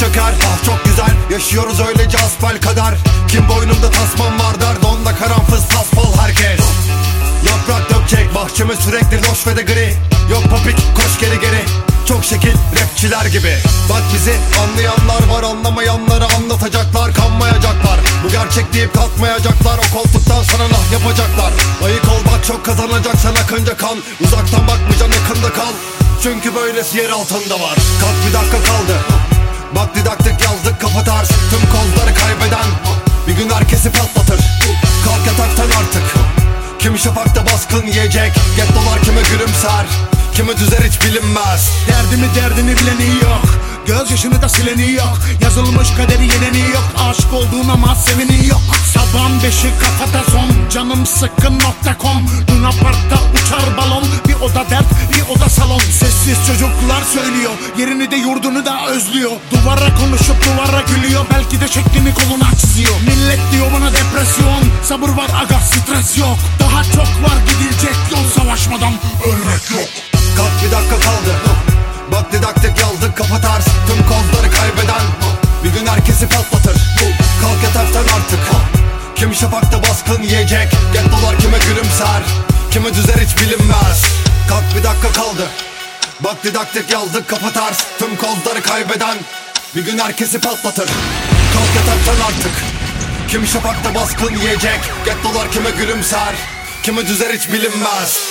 çöker. Ah çok güzel yaşıyoruz öylece asfal kadar. Kim boynumda tasmam var der, donda karanfız tasfal herkes. Yaprak dökecek bahçeme sürekli loş ve de gri. Yok popik koş geri geri, çok şekil rapçiler gibi. Bak bizi anlayanlar var, anlamayanları anlatacaklar. Kanmayacaklar, bu gerçek deyip kalkmayacaklar. O koltuktan sana nah yapacaklar. Ayık ol bak çok kazanacaksan akınca kan. Uzaktan bakmayacaksın yakında kal, çünkü böylesi yer altında var. Kalk bir dakika kaldı, bak didaktik yazdık kafa tarz. Tüm kozları kaybeden bir gün herkesi patlatır. Kalk yataktan artık, kim şafakta baskın yiyecek. Gettolar kime gülümser, kimi düzer hiç bilinmez. Derdini bileni yok, gözyaşını da sileni yok. Yazılmış kaderi yeneni yok, aşık olduğun ama seveni yok. Sabahın 5'i kafada son, canım sıkkın.com. Luna Park'ta uçar balon, bir oda dert bir oda salon. Sessiz çocuklar söylüyor, yerini de yurdunu da özlüyor. Duvara konuşup duvara gülüyor, belki de şeklini koluna çiziyor. Millet diyor bana depresyon, sabır var aga stres yok. Daha çok var gidilecek yol, savaşmadan ölmek yok. Kalk bir dakika kaldı, bak didaktik yazdık kafa ters. Tüm kozları kaybeden bir gün herkesi patlatır. Kalk yataktan artık, kim şafakta baskın yiyecek. Gettolar kime gülümser, kimi düzer hiç bilinmez. Kalk bir dakika kaldı, bak didaktik yazdık kafa ters. Tüm kozları kaybeden bir gün herkesi patlatır. Kalk yataktan artık, kim şafakta baskın yiyecek. Gettolar kime gülümser, kimi düzer hiç bilinmez.